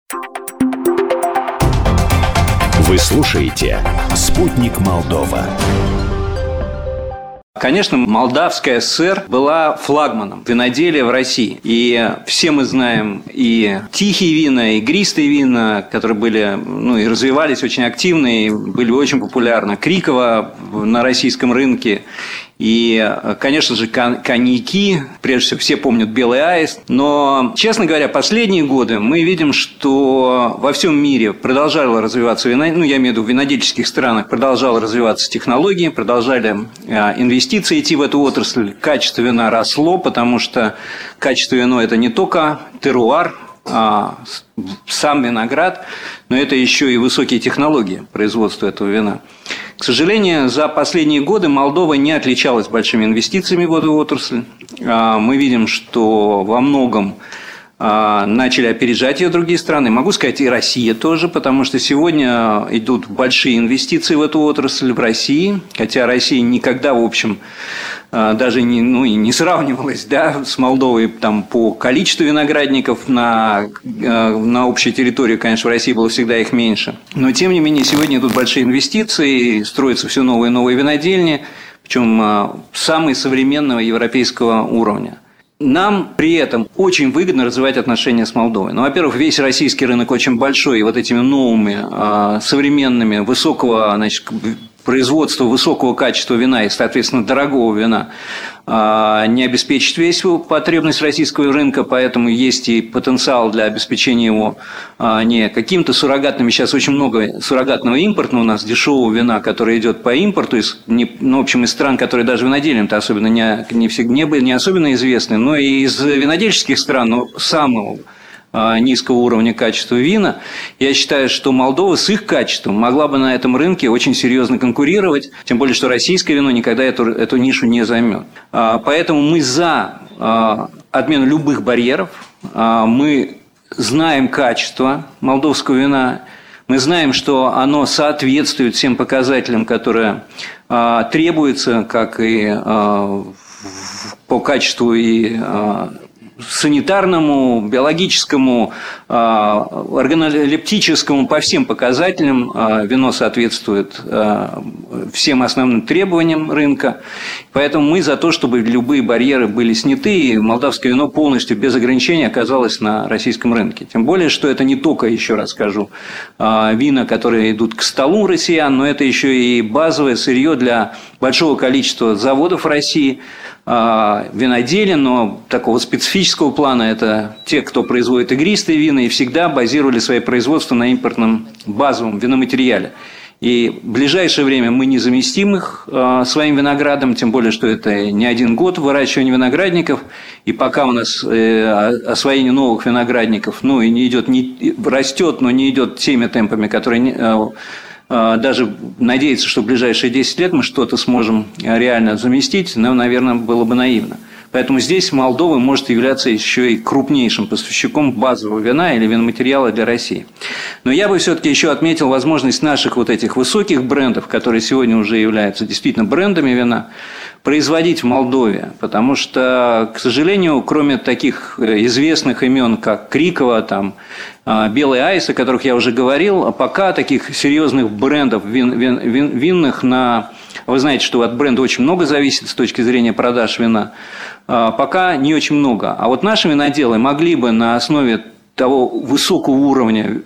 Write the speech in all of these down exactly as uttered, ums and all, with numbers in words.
Вы слушаете «Спутник Молдова». Конечно, Молдавская ССР была флагманом виноделия в России. И все мы знаем и тихие вина, и игристые вина, которые были, ну, и развивались очень активно, и были очень популярны. Крикова на российском рынке. И, конечно же, коньяки, прежде всего, все помнят «Белый аист». Но, честно говоря, последние годы мы видим, что во всем мире продолжала развиваться вино, ну, я имею в виду в винодельческих странах, продолжала развиваться технологии, продолжали инвестиции идти в эту отрасль. Качество вина росло, потому что качество вина – это не только теруар, сам виноград, но это еще и высокие технологии производства этого вина. К сожалению, за последние годы Молдова не отличалась большими инвестициями в эту отрасль. Мы видим, что во многом начали опережать ее другие страны. Могу сказать, и Россия тоже, потому что сегодня идут большие инвестиции в эту отрасль в России, хотя Россия никогда, в общем, даже не, ну, и не сравнивалась, да, с Молдовой там, по количеству виноградников на, на общей территории, конечно, в России было всегда их меньше. Но, тем не менее, сегодня идут большие инвестиции, строятся все новые и новые винодельни, причем самые современного европейского уровня. Нам при этом очень выгодно развивать отношения с Молдовой. Ну, во-первых, весь российский рынок очень большой, и вот этими новыми, современными, высокого, значит, производства, высокого качества вина и, соответственно, дорогого вина не обеспечит весь потребность российского рынка, поэтому есть и потенциал для обеспечения его не каким-то суррогатными, сейчас очень много суррогатного импорта у нас, дешевого вина, которое идет по импорту, из, не, ну, в общем, из стран, которые даже виноделием-то особенно не, не, всегда, не, не особенно известны, но и из винодельческих стран, но самого низкого уровня качества вина. Я считаю, что Молдова с их качеством могла бы на этом рынке очень серьезно конкурировать, тем более, что российское вино никогда эту, эту нишу не займет. Поэтому мы за отмену любых барьеров, мы знаем качество молдовского вина, мы знаем, что оно соответствует всем показателям, которые требуются, как и по качеству и санитарному, биологическому, органолептическому, по всем показателям вино соответствует всем основным требованиям рынка. Поэтому мы за то, чтобы любые барьеры были сняты, и молдавское вино полностью без ограничений оказалось на российском рынке. Тем более, что это не только, еще раз скажу, вина, которые идут к столу россиян, но это еще и базовое сырье для большого количества заводов в России, виноделия, но такого специфического плана. Это те, кто производит игристые вина и всегда базировали свои производства на импортном базовом виноматериале. И в ближайшее время мы не заместим их своим виноградом, тем более, что это не один год выращивания виноградников, и пока у нас освоение новых виноградников, ну, и не идет, не растет, но не идет теми темпами, которые даже надеяться, что в ближайшие десять лет мы что-то сможем реально заместить, но, наверное, было бы наивно. Поэтому здесь Молдова может являться еще и крупнейшим поставщиком базового вина или виноматериала для России. Но я бы все-таки еще отметил возможность наших вот этих высоких брендов, которые сегодня уже являются действительно брендами вина, производить в Молдове. Потому что, к сожалению, кроме таких известных имен, как Крикова, там, «Белый аист», о которых я уже говорил, пока таких серьезных брендов вин, вин, вин, винных на... Вы знаете, что от бренда очень много зависит с точки зрения продаж вина. Пока не очень много. А вот наши виноделы могли бы на основе того высокого уровня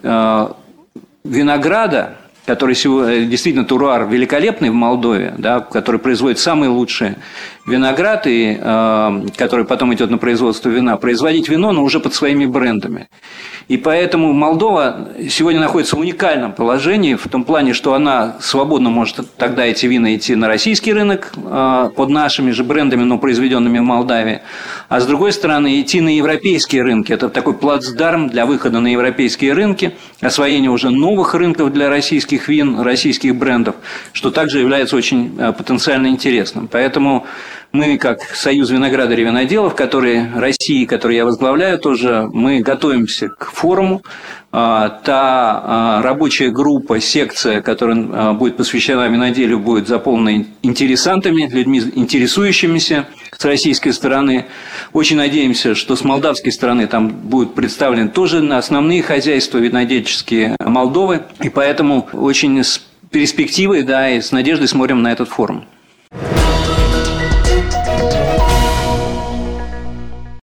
винограда, который сегодня действительно теруар великолепный в Молдове, да, который производит самые лучшие виноград, и, э, который потом идет на производство вина, производить вино, но уже под своими брендами. И поэтому Молдова сегодня находится в уникальном положении, в том плане, что она свободно может тогда эти вина идти на российский рынок э, под нашими же брендами, но произведенными в Молдавии, а с другой стороны идти на европейские рынки. Это такой плацдарм для выхода на европейские рынки, освоения уже новых рынков для российских вин, российских брендов, что также является очень потенциально интересным. Поэтому мы, как Союз виноградарей и виноделов, который России, который я возглавляю тоже, мы готовимся к форуму. Та рабочая группа, секция, которая будет посвящена виноделию, будет заполнена интересантами, людьми, интересующимися с российской стороны. Очень надеемся, что с молдавской стороны там будут представлены тоже основные хозяйства винодельческие Молдовы. И поэтому очень с перспективой, да, и с надеждой смотрим на этот форум.